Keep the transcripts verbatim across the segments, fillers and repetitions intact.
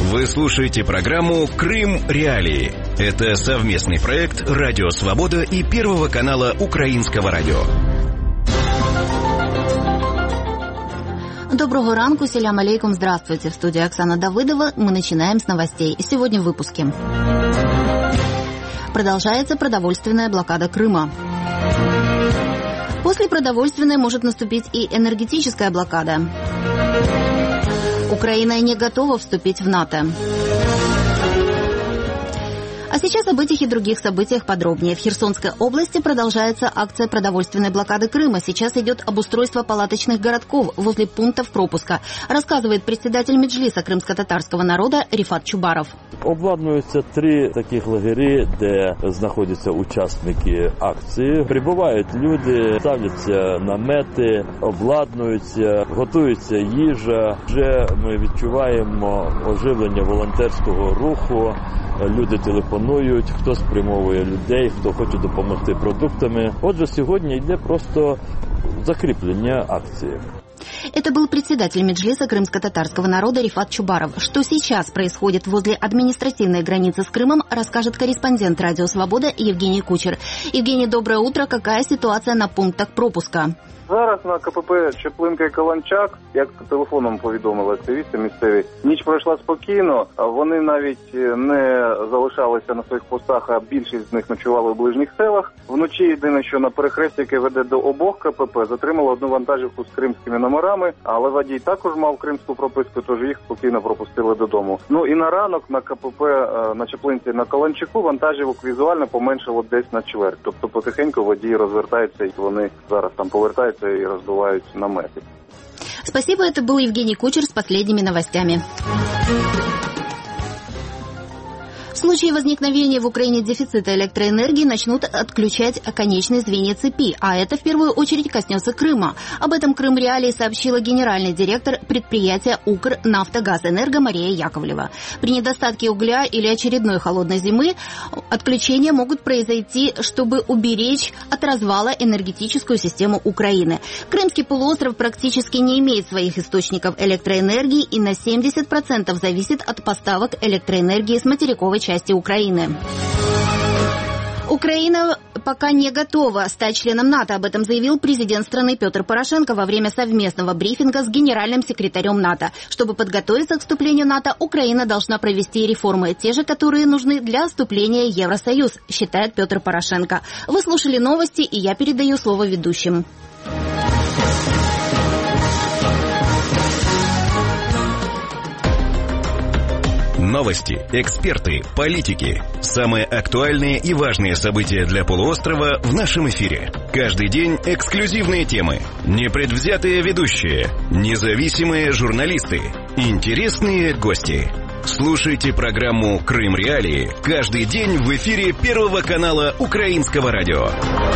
Вы слушаете программу «Крым Реалии». Это совместный проект «Радио Свобода» и Первого канала Украинского радио. Доброго ранку, селям алейкум, здравствуйте. В студии Оксана Давыдова. Мы начинаем с новостей. Сегодня в выпуске. Продолжается продовольственная блокада Крыма. После продовольственной может наступить и энергетическая блокада. Украина не готова вступить в НАТО. А сейчас об этих и других событиях подробнее. В Херсонской области продолжается акция продовольственной блокады Крыма. Сейчас идет обустройство палаточных городков возле пунктов пропуска, рассказывает председатель Меджлиса кримськотатарського народу Рифат Чубаров. Обладнуються три таких лагері, де знаходяться учасники акції. Прибувають люди, ставляться намети, обладнуються, готується їжа. Вже ми відчуваємо оживлення волонтерського руху. Люди телефонують, хто спрямовує людей, хто хоче допомогти продуктами. Отже, сьогодні йде просто закріплення акції. Это был председатель Меджлиса крымско-татарского народа Рифат Чубаров. Что сейчас происходит возле административной границы с Крымом, расскажет корреспондент «Радио Свобода» Евгений Кучер. Евгений, доброе утро. Какая ситуация на пунктах пропуска? Зараз на КПП Чаплинка і Каланчак, як телефоном повідомили активісти місцеві, ніч пройшла спокійно, вони навіть не залишалися на своїх постах, а більшість з них ночували в ближніх селах. Вночі єдине, що на перехресті, яке веде до обох КПП, затримало одну вантажівку з кримськими номерами, але водій також мав кримську прописку, тож їх спокійно пропустили додому. Ну і на ранок на КПП на Чаплинці на Каланчаку вантажівок візуально поменшало десь на чверть. Тобто потихеньку водії розвертаються і вони зараз там повертаються и раздувают наметы. Спасибо, это был Евгений Кучер с последними новостями. В случае возникновения в Украине дефицита электроэнергии начнут отключать конечные звенья цепи, а это в первую очередь коснется Крыма. Об этом Крым Реалии сообщила генеральный директор предприятия «Укрнафтогазэнерго» Мария Яковлева. При недостатке угля или очередной холодной зимы отключения могут произойти, чтобы уберечь от развала энергетическую систему Украины. Крымский полуостров практически не имеет своих источников электроэнергии и на семьдесят процентов зависит от поставок электроэнергии с материковой части Украины. Украина пока не готова стать членом НАТО. Об этом заявил президент страны Петр Порошенко во время совместного брифинга с генеральным секретарем НАТО. Чтобы подготовиться к вступлению в НАТО, Украина должна провести реформы, те же, которые нужны для вступления в Евросоюз, считает Петр Порошенко. Вы слушали новости, и я передаю слово ведущим. Новости, эксперты, политики. Самые актуальные и важные события для полуострова в нашем эфире. Каждый день эксклюзивные темы, непредвзятые ведущие, независимые журналисты, интересные гости. Слушайте программу «Крым Реалии» каждый день в эфире Первого канала Украинского радио.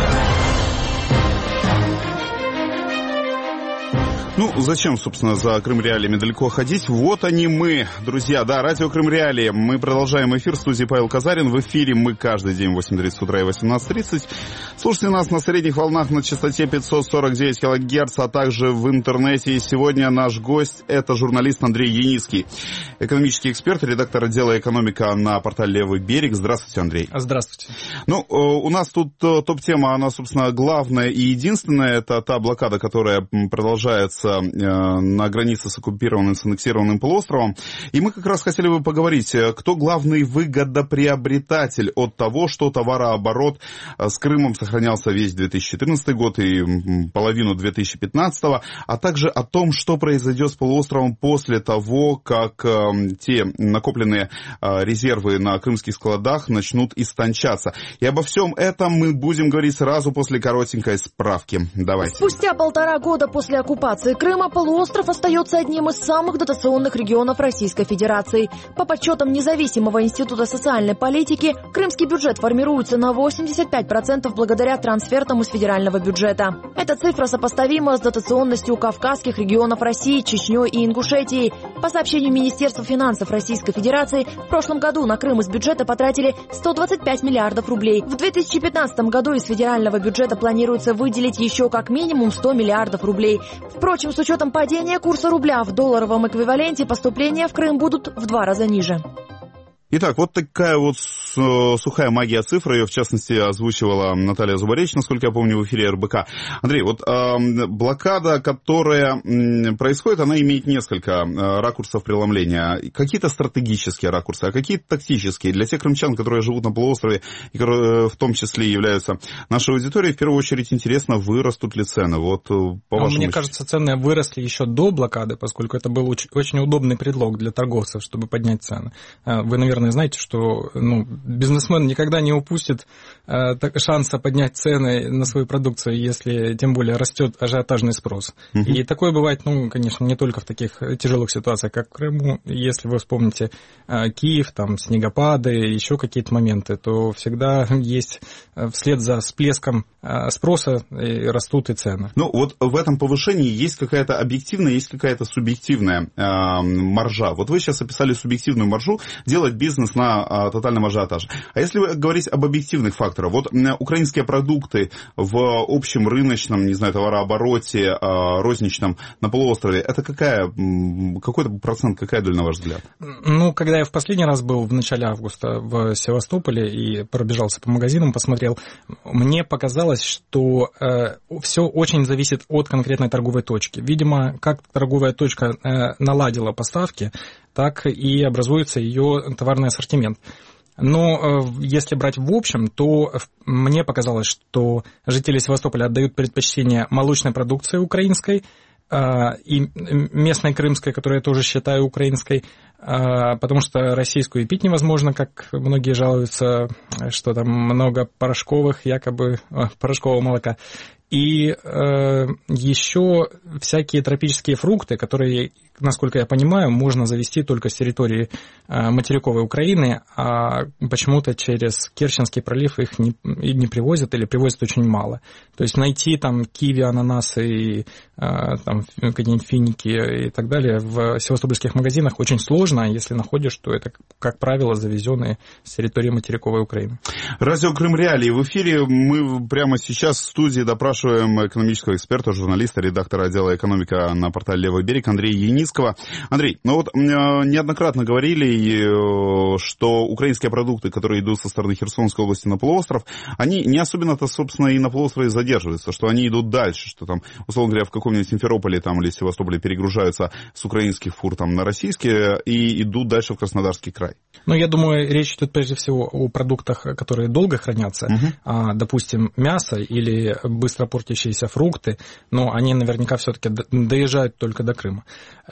Ну, зачем, собственно, за Крым Реалиями далеко ходить? Вот они мы, друзья. Да, радио Крым Реалии. Мы продолжаем эфир. В студии Павел Казарин. В эфире мы каждый день в восемь тридцать утра и восемнадцать тридцать. Слушайте нас на средних волнах на частоте пятьсот сорок девять килогерц, а также в интернете. И сегодня наш гость — это журналист Андрей Яницкий, экономический эксперт, редактор отдела «Экономика» на портале «Левый берег». Здравствуйте, Андрей. Здравствуйте. Ну, у нас тут топ-тема, она, собственно, главная и единственная. Это та блокада, которая продолжается на границе с оккупированным, с аннексированным полуостровом. И мы как раз хотели бы поговорить, кто главный выгодоприобретатель от того, что товарооборот с Крымом сохранялся весь две тысячи четырнадцатый год и половину две тысячи пятнадцатого, а также о том, что произойдет с полуостровом после того, как те накопленные резервы на крымских складах начнут истончаться. И обо всем этом мы будем говорить сразу после коротенькой справки. Давайте. Спустя полтора года после оккупации Крыма полуостров остается одним из самых дотационных регионов Российской Федерации. По подсчетам независимого института социальной политики, крымский бюджет формируется на восемьдесят пять процентов благодаря трансфертам из федерального бюджета. Эта цифра сопоставима с дотационностью кавказских регионов России, Чечней и Ингушетии. По сообщению Министерства финансов Российской Федерации, в прошлом году на Крым из бюджета потратили сто двадцать пять миллиардов рублей. В две тысячи пятнадцатом году из федерального бюджета планируется выделить еще как минимум сто миллиардов рублей. Впрочем, Впрочем, с учетом падения курса рубля в долларовом эквиваленте поступления в Крым будут в два раза ниже. Итак, вот такая вот сухая магия цифр, ее в частности озвучивала Наталья Зубаревич, насколько я помню, в эфире эр бэ ка. Андрей, вот э, блокада, которая э, происходит, она имеет несколько э, ракурсов преломления. Какие-то стратегические ракурсы, а какие-то тактические. Для тех крымчан, которые живут на полуострове, и которые в том числе являются нашей аудиторией, в первую очередь интересно, вырастут ли цены. Вот, по вашему... Мне кажется, цены выросли еще до блокады, поскольку это был очень, очень удобный предлог для торговцев, чтобы поднять цены. Вы, наверное, знаете, что ну, бизнесмен никогда не упустит э, так, шанса поднять цены на свою продукцию, если тем более растет ажиотажный спрос. Uh-huh. И такое бывает, ну, конечно, не только в таких тяжелых ситуациях, как в Крыму. Если вы вспомните э, Киев, там снегопады, еще какие-то моменты, то всегда есть э, вслед за всплеском э, спроса э, растут и цены. Ну, вот в этом повышении есть какая-то объективная, есть какая-то субъективная э, маржа. Вот вы сейчас описали субъективную маржу, делать бизнес на а, тотальном ажиотаже. А если говорить об объективных факторах, вот украинские продукты в общем рыночном, не знаю, товарообороте, а, розничном на полуострове, это какая, какой-то процент, какая доля, на ваш взгляд? Ну, когда я в последний раз был в начале августа в Севастополе и пробежался по магазинам, посмотрел, мне показалось, что э, все очень зависит от конкретной торговой точки. Видимо, как торговая точка э, наладила поставки, так и образуется ее товарный ассортимент. Но если брать в общем, то мне показалось, что жители Севастополя отдают предпочтение молочной продукции украинской и местной крымской, которую я тоже считаю украинской, потому что российскую и пить невозможно, как многие жалуются, что там много порошковых, якобы порошкового молока. И э, еще всякие тропические фрукты, которые, насколько я понимаю, можно завезти только с территории э, материковой Украины, а почему-то через Керченский пролив их не, не привозят или привозят очень мало. То есть найти там киви, ананасы, и, э, там, какие-нибудь финики и так далее в севастопольских магазинах очень сложно, а если находишь, то это, как правило, завезенные с территории материковой Украины. Радио Крым Реалии. В эфире мы прямо сейчас в студии допрашиваем экономического эксперта, журналиста, редактора отдела экономика на портале «Левый берег» Андрея Яницкого. Андрей, ну вот неоднократно говорили, что украинские продукты, которые идут со стороны Херсонской области на полуостров, они не особенно-то, собственно, и на полуострове задерживаются, что они идут дальше, что там, условно говоря, в каком-нибудь Симферополе там, или Севастополе перегружаются с украинских фур там, на российские и идут дальше в Краснодарский край. Ну, я думаю, речь идет прежде всего о продуктах, которые долго хранятся, uh-huh. а, допустим, мясо или быстро портящиеся фрукты, но они наверняка все-таки доезжают только до Крыма.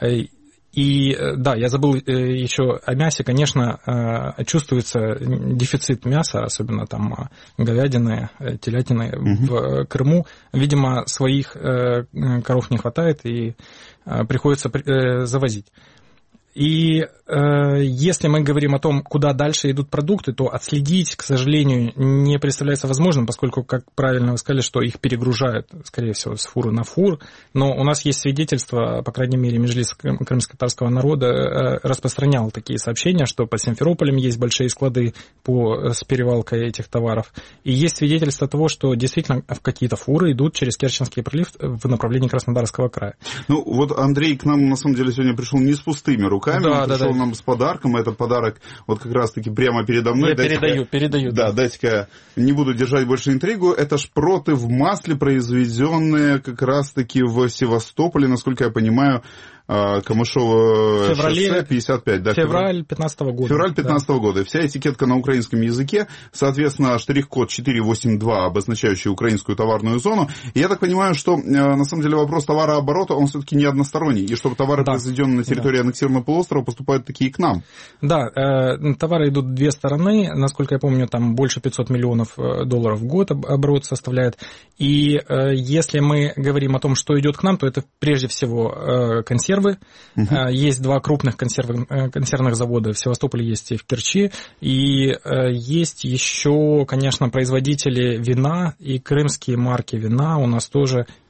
И да, я забыл еще о мясе, конечно, чувствуется дефицит мяса, особенно там говядины, телятины uh-huh. в Крыму. Видимо, своих коров не хватает и приходится завозить. И э, если мы говорим о том, куда дальше идут продукты, то отследить, к сожалению, не представляется возможным, поскольку, как правильно вы сказали, что их перегружают, скорее всего, с фуры на фур. Но у нас есть свидетельства, по крайней мере, Меджлис крымско-татарского народа э, распространял такие сообщения, что под Симферополем есть большие склады по, с перевалкой этих товаров. И есть свидетельства того, что действительно в какие-то фуры идут через Керченский пролив в направлении Краснодарского края. Ну, вот Андрей к нам, на самом деле, сегодня пришел не с пустыми руками. Руками, да, он да, пришел да. нам с подарком, этот подарок вот как раз-таки прямо передо мной. Я дайте-ка, передаю, передаю. Да, да. дайте-ка, не буду держать больше интригу, это шпроты в масле, произведенные как раз-таки в Севастополе, насколько я понимаю, Камышово шоссе пятьдесят пять. Да, февраль пятнадцатого года. Февраль пятнадцатого да. года. Вся этикетка на украинском языке, соответственно, штрих-код четыреста восемьдесят два, обозначающий украинскую товарную зону. И я так понимаю, что на самом деле вопрос товарооборота, он все-таки не односторонний. И чтобы товары, да. произведенные на территории да. аннексированного полуострова, поступают такие к нам. Да, э, товары идут в две стороны. Насколько я помню, там больше пятьсот миллионов долларов в год оборот составляет. И э, если мы говорим о том, что идет к нам, то это прежде всего э, консервы. Uh-huh. Есть два крупных консерв... консервных завода в Севастополе, есть и в Керчи, и есть еще, конечно, производители вина и крымские марки вина у нас тоже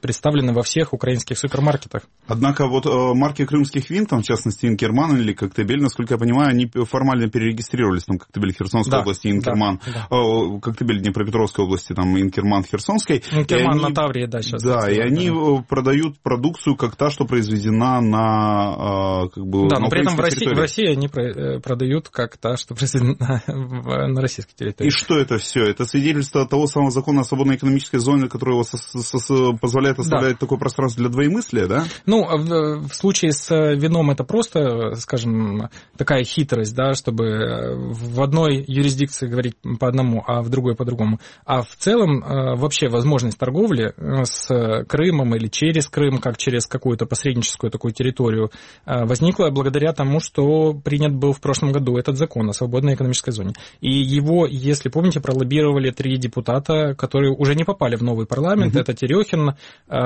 представлены во всех украинских супермаркетах. Однако вот марки крымских вин, там, в частности, Инкерман или Коктебель, насколько я понимаю, они формально перерегистрировались, там, Коктебель Херсонской да, области, Инкерман, да, да. Коктебель Днепропетровской области, там, Инкерман Херсонской. Инкерман они, на Таврии, да, сейчас. Да, и они да. продают продукцию как та, что произведена на, как бы, да, на но при этом в России, территории. в России они продают как та, что произведена на российской территории. И что это все? Это свидетельство того самого закона о свободной экономической зоне, который его позволяет оставлять да. такое пространство для двоемыслия, да? Ну, в, в случае с вином это просто, скажем, такая хитрость, да, чтобы в одной юрисдикции говорить по одному, а в другой по другому. А в целом вообще возможность торговли с Крымом или через Крым, как через какую-то посредническую такую территорию, возникла благодаря тому, что принят был в прошлом году этот закон о свободной экономической зоне. И его, если помните, пролоббировали три депутата, которые уже не попали в новый парламент. Mm-hmm. Это Терехин,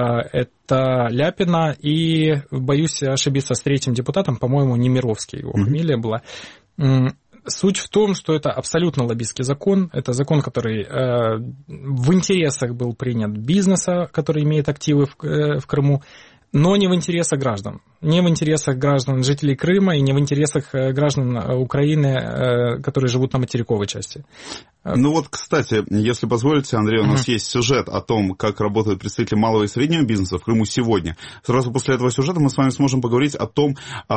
это Ляпина и, боюсь ошибиться с третьим депутатом, по-моему, Немировский его mm-hmm. фамилия была. Суть в том, что это абсолютно лоббистский закон. Это закон, который э, в интересах был принят бизнеса, который имеет активы в, э, в Крыму, но не в интересах граждан. Не в интересах граждан, жителей Крыма, и не в интересах граждан Украины, которые живут на материковой части. Ну вот, кстати, если позволите, Андрей, у нас mm-hmm. есть сюжет о том, как работают представители малого и среднего бизнеса в Крыму сегодня. Сразу после этого сюжета мы с вами сможем поговорить о том,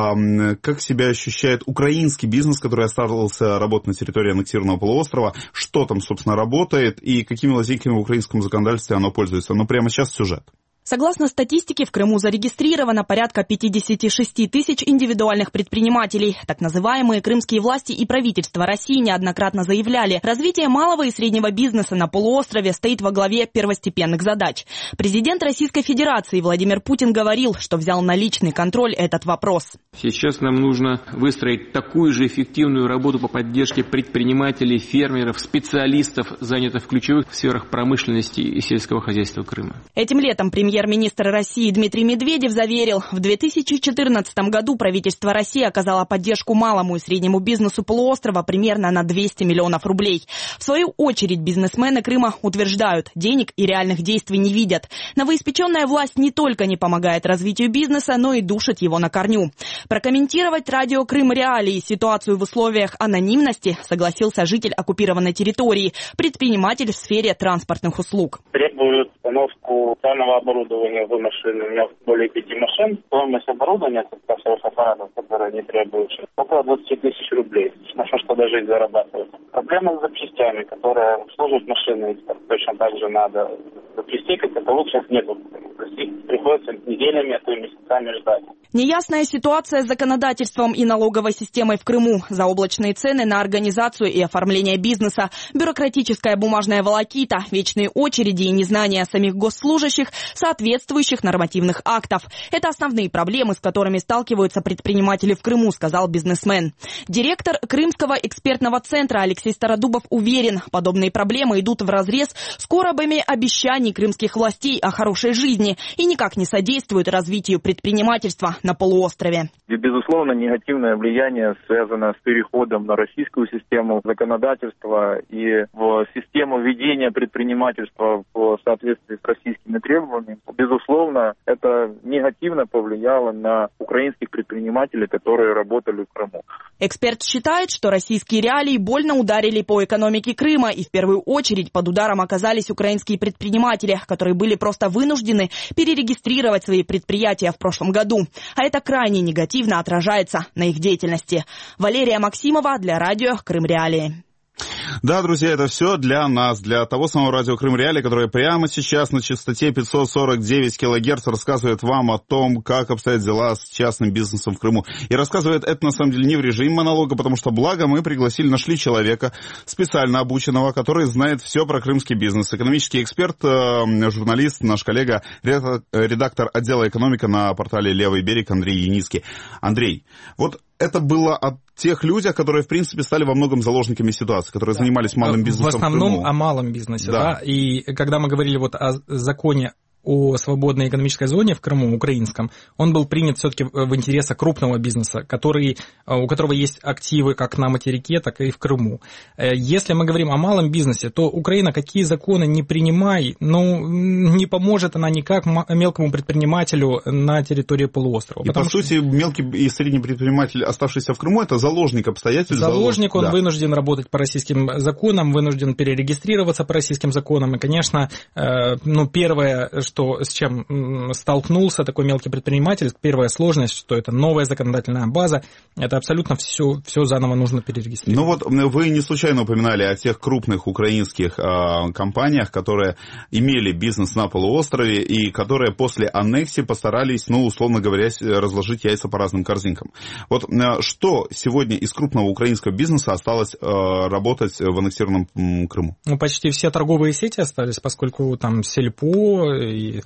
как себя ощущает украинский бизнес, который остался работать на территории аннексированного полуострова, что там, собственно, работает и какими лазейками в украинском законодательстве оно пользуется. Но прямо сейчас сюжет. Согласно статистике, в Крыму зарегистрировано порядка пятьдесят шесть тысяч индивидуальных предпринимателей. Так называемые крымские власти и правительство России неоднократно заявляли, развитие малого и среднего бизнеса на полуострове стоит во главе первостепенных задач. Президент Российской Федерации Владимир Путин говорил, что взял на личный контроль этот вопрос. Сейчас нам нужно выстроить такую же эффективную работу по поддержке предпринимателей, фермеров, специалистов, занятых в ключевых сферах промышленности и сельского хозяйства Крыма. Этим летом премьер Премьер-министр России Дмитрий Медведев заверил, в две тысячи четырнадцатом году правительство России оказало поддержку малому и среднему бизнесу полуострова примерно на двести миллионов рублей. В свою очередь бизнесмены Крыма утверждают, денег и реальных действий не видят. Новоиспеченная власть не только не помогает развитию бизнеса, но и душит его на корню. Прокомментировать радио «Крым Реалии» ситуацию в условиях анонимности согласился житель оккупированной территории, предприниматель в сфере транспортных услуг. Требуют установку специального оборудования в машины. У меня более пяти машин. Стоимость оборудования, всех аппаратов, которые не требуют, около двадцать тысяч рублей. На что, что даже и зарабатывать. Проблема с запчастями, которые служат машины. Точно так же надо. Запчастей, как это лучше, нету. Приходится неделями, а то и месяцами ждать. Неясная ситуация с законодательством и налоговой системой в Крыму. Заоблачные цены на организацию и оформление бизнеса, бюрократическая бумажная волокита, вечные очереди и незнание самих госслужащих соответствующих нормативных актов. Это основные проблемы, с которыми сталкиваются предприниматели в Крыму, сказал бизнесмен. Директор Крымского экспертного центра Алексей Стародубов уверен, подобные проблемы идут вразрез с коробами обещаний крымских властей о хорошей жизни и никак не содействуют развитию предпринимательства на полуострове. И, безусловно, негативное влияние связано с переходом на российскую систему законодательства и в систему ведения предпринимательства в соответствии с российскими требованиями. Безусловно, это негативно повлияло на украинских предпринимателей, которые работали в Крыму. Эксперт считает, что российские реалии больно ударили по экономике Крыма, и в первую очередь под ударом оказались украинские предприниматели, которые были просто вынуждены перерегистрировать свои предприятия в прошлом году. А это крайне негативно отражается на их деятельности. Валерия Максимова для радио «Крым Реалии». Да, друзья, это все для нас, для того самого радио «Крым Реалии», которое прямо сейчас на частоте пятьсот сорок девять килогерц рассказывает вам о том, как обстоят дела с частным бизнесом в Крыму. И рассказывает это, на самом деле, не в режиме монолога, потому что, благо, мы пригласили, нашли человека, специально обученного, который знает все про крымский бизнес. Экономический эксперт, журналист, наш коллега, редактор отдела экономика на портале «Левый берег» Андрей Яницкий. Андрей, вот это было о тех людях, которые, в принципе, стали во многом заложниками ситуации, которые да. занимались малым бизнесом в основном в Крыму. О малом бизнесе, да. да. И когда мы говорили вот о законе о свободной экономической зоне в Крыму, украинском, он был принят все-таки в интересах крупного бизнеса, который, у которого есть активы как на материке, так и в Крыму. Если мы говорим о малом бизнесе, то Украина, какие законы не принимай, ну, не поможет она никак мелкому предпринимателю на территории полуострова. И, по что... сути, мелкий и средний предприниматель, оставшийся в Крыму, это заложник обстоятельств. Заложник, он да. вынужден работать по российским законам, вынужден перерегистрироваться по российским законам. И, конечно, ну, первое, что, с чем столкнулся такой мелкий предприниматель, первая сложность, что это новая законодательная база, это абсолютно все, все заново нужно перерегистрировать. Ну вот вы не случайно упоминали о тех крупных украинских э, компаниях, которые имели бизнес на полуострове и которые после аннексии постарались, ну, условно говоря, разложить яйца по разным корзинкам. Вот э, что сегодня из крупного украинского бизнеса осталось э, работать в аннексированном м, Крыму? Ну, почти все торговые сети остались, поскольку там Сельпо и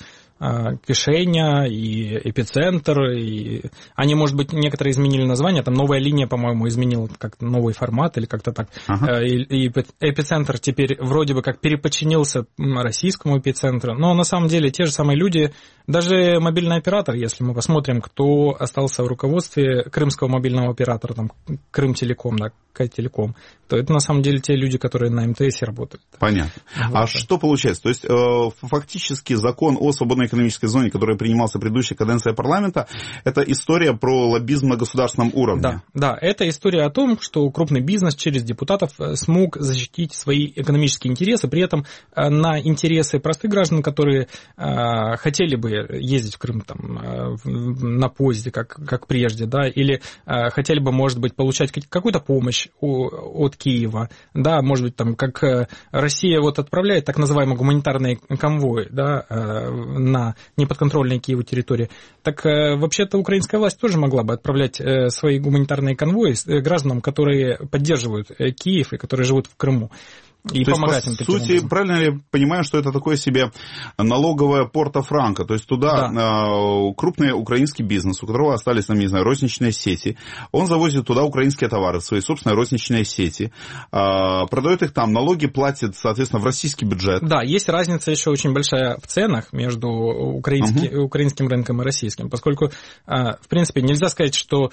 Кишеня, и Эпицентр, и они, может быть, некоторые изменили название, там новая линия, по-моему, изменила как-то новый формат или как-то так. Ага. И, и Эпицентр теперь вроде бы как переподчинился российскому Эпицентру, но на самом деле те же самые люди, даже мобильный оператор, если мы посмотрим, кто остался в руководстве крымского мобильного оператора, там, Крымтелеком, да, Кайтелеком, то это на самом деле те люди, которые на эм тэ эсе работают. Понятно. Вот, а да. Что получается? То есть э, фактически закон о свободной экономической зоне, который принимался в предыдущей каденции парламента, это история про лоббизм на государственном уровне. Да, да, это история о том, что крупный бизнес через депутатов смог защитить свои экономические интересы, при этом на интересы простых граждан, которые э, хотели бы ездить в Крым там, э, на поезде, как, как прежде, да, или э, хотели бы, может быть, получать какую-то помощь у, от Киева, да, может быть, там, как Россия вот отправляет так называемые гуманитарные конвои, да, э, на неподконтрольной Киеву территории, так э, вообще-то украинская власть тоже могла бы отправлять э, свои гуманитарные конвои э, гражданам, которые поддерживают э, Киев и которые живут в Крыму. И то помогать есть, им. по сути, образом. Правильно я понимаю, что это такое себе налоговая Порто-Франко, то есть туда да. крупный украинский бизнес, у которого остались, там, не знаю, розничные сети, он завозит туда украинские товары в свои собственные розничные сети, продает их там, налоги платит, соответственно, в российский бюджет. Да, есть разница еще очень большая в ценах между украински, угу. украинским рынком и российским, поскольку, в принципе, нельзя сказать, что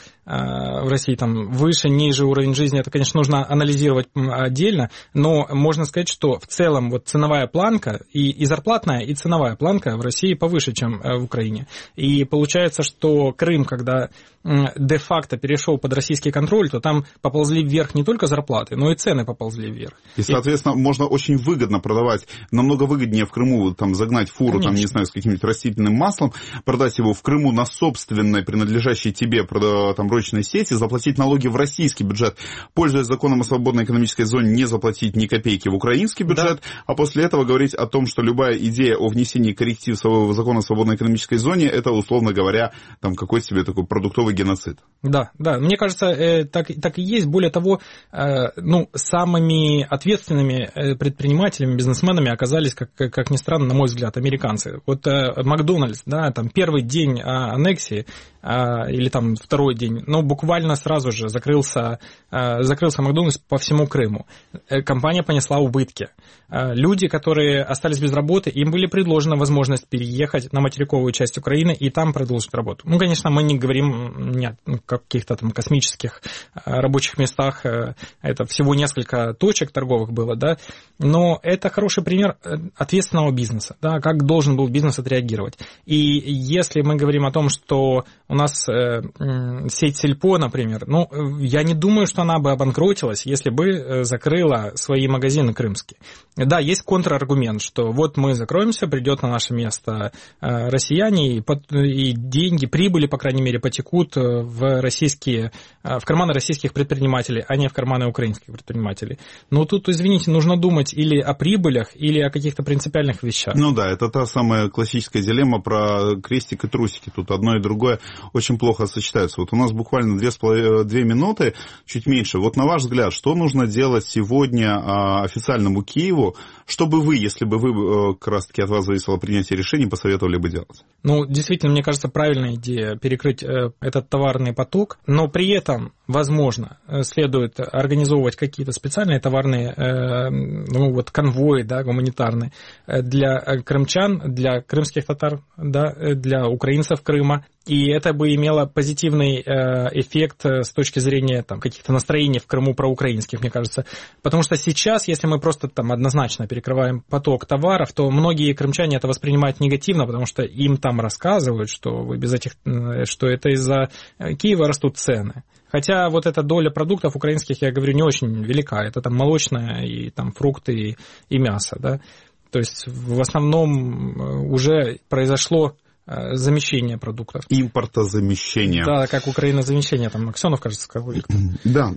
в России там выше, ниже уровень жизни, это, конечно, нужно анализировать отдельно, но можно сказать, что в целом вот ценовая планка, и, и зарплатная, и ценовая планка в России повыше, чем в Украине. И получается, что Крым, когда де-факто перешел под российский контроль, то там поползли вверх не только зарплаты, но и цены поползли вверх. И, соответственно, и... можно очень выгодно продавать, намного выгоднее в Крыму там, загнать фуру, там, не знаю, с каким-нибудь растительным маслом, продать его в Крыму на собственной, принадлежащей тебе там, розничной сети, заплатить налоги в российский бюджет, пользуясь законом о свободной экономической зоне, не заплатить ни копейки в украинский бюджет, да. А после этого говорить о том, что любая идея о внесении корректив в закон о свободной экономической зоне, это, условно говоря, там, какой-то себе такой продуктовый геноцид. Да, да, мне кажется, так, так и есть. Более того, ну, самыми ответственными предпринимателями, бизнесменами оказались, как, как ни странно, на мой взгляд, американцы. Вот Макдональдс, да, там первый день аннексии, или там второй день, ну, буквально сразу же закрылся, закрылся Макдональдс по всему Крыму. Компания понесла убытки. Люди, которые остались без работы, им были предложена возможность переехать на материковую часть Украины и там продолжить работу. Ну, конечно, мы не говорим не о каких-то там космических рабочих местах, это всего несколько точек торговых было, да, но это хороший пример ответственного бизнеса, да, как должен был бизнес отреагировать. И если мы говорим о том, что у нас э, сеть Сельпо, например, ну, я не думаю, что она бы обанкротилась, если бы закрыла свои магазины крымские. Да, есть контраргумент, что вот мы закроемся, придет на наше место э, россияне, и, под, и деньги, прибыли, по крайней мере, потекут в, российские, в карманы российских предпринимателей, а не в карманы украинских предпринимателей. Но тут, извините, нужно думать или о прибылях, или о каких-то принципиальных вещах. Ну да, это та самая классическая дилемма про крестик и трусики. Тут одно и другое очень плохо сочетаются. Вот у нас буквально две, две минуты, чуть меньше. Вот на ваш взгляд, что нужно делать сегодня официальному Киеву, Что бы вы, если бы вы, как раз-таки от вас зависело принятие решений, посоветовали бы делать? Ну, действительно, мне кажется, правильная идея перекрыть этот товарный поток, но при этом, возможно, следует организовывать какие-то специальные товарные, ну, вот, конвои, да, гуманитарные для крымчан, для крымских татар, да, для украинцев Крыма. И это бы имело позитивный эффект с точки зрения там, каких-то настроений в Крыму проукраинских, мне кажется. Потому что сейчас, если мы просто там однозначно перекрываем поток товаров, то многие крымчане это воспринимают негативно, потому что им там рассказывают, что вы без этих, что это из-за Киева растут цены. Хотя вот эта доля продуктов украинских, я говорю, не очень велика. Это там молочное, и там фрукты, и, и мясо, да. То есть в основном уже произошло замещение продуктов. Импортозамещение. Да, как Украина-замещение, там Аксенов, кажется, сказал. Да,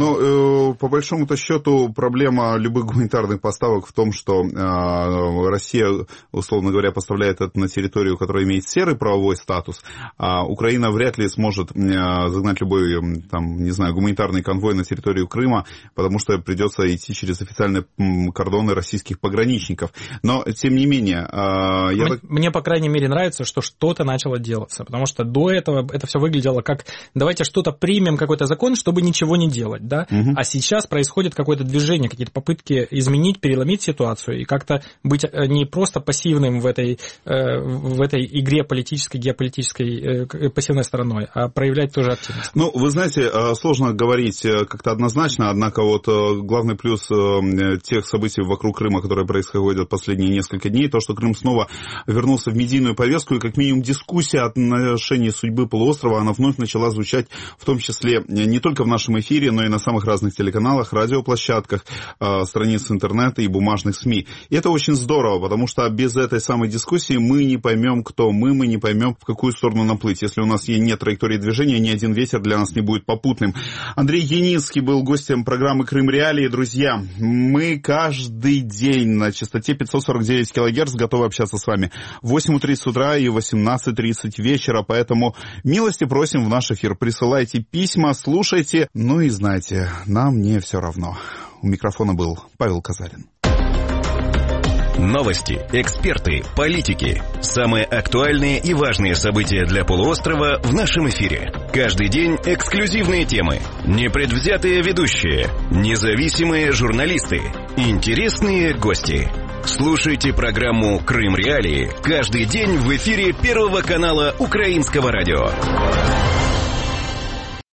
но по большому-то счету проблема любых гуманитарных поставок в том, что Россия, условно говоря, поставляет это на территорию, которая имеет серый правовой статус, а Украина вряд ли сможет загнать любой, там, не знаю, гуманитарный конвой на территорию Крыма, потому что придется идти через официальные кордоны российских пограничников. Но, тем не менее... Я мне, так... мне, по крайней мере, нравится, что что-то начало делаться, потому что до этого это все выглядело как давайте что-то примем, какой-то закон, чтобы ничего не делать, да, угу. А сейчас происходит какое-то движение, какие-то попытки изменить, переломить ситуацию и как-то быть не просто пассивным в этой, в этой игре политической, геополитической пассивной стороной, а проявлять тоже активность. Ну, вы знаете, сложно говорить как-то однозначно, однако вот главный плюс тех событий вокруг Крыма, которые происходят последние несколько дней, то, что Крым снова вернулся в медийную повестку, и как минимум дискуссия о отношении судьбы полуострова, она вновь начала звучать, в том числе не только в нашем эфире, но и на самых разных телеканалах, радиоплощадках, страниц интернета и бумажных СМИ. И это очень здорово, потому что без этой самой дискуссии мы не поймем, кто мы, мы не поймем, в какую сторону наплыть. Если у нас нет траектории движения, ни один ветер для нас не будет попутным. Андрей Яницкий был гостем программы «Крым Реалии». Друзья, мы каждый день на частоте пятьсот сорок девять килогерц готовы общаться с вами. В восемь тридцать утра и восемнадцать тридцать вечера, поэтому милости просим в наш эфир. Присылайте письма, слушайте, ну и знайте, нам не все равно. У микрофона был Павел Казарин. Новости, эксперты, политики. Самые актуальные и важные события для полуострова в нашем эфире. Каждый день эксклюзивные темы, непредвзятые ведущие, независимые журналисты, интересные гости. Слушайте программу «Крым Реалии» каждый день в эфире Первого канала Украинского радио.